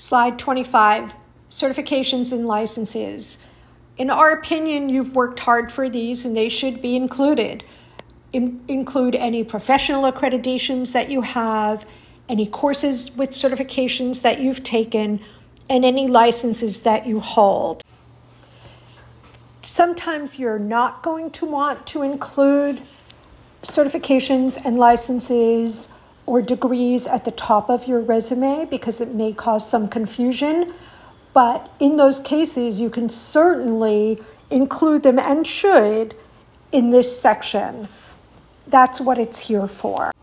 Slide 25, certifications and licenses. In our opinion, you've worked hard for these and they should be included. Include any professional accreditations that you have, any courses with certifications that you've taken, and any licenses that you hold. Sometimes you're not going to want to include certifications and licenses or degrees at the top of your resume because it may cause some confusion. But in those cases, you can certainly include them and should in this section. That's what it's here for.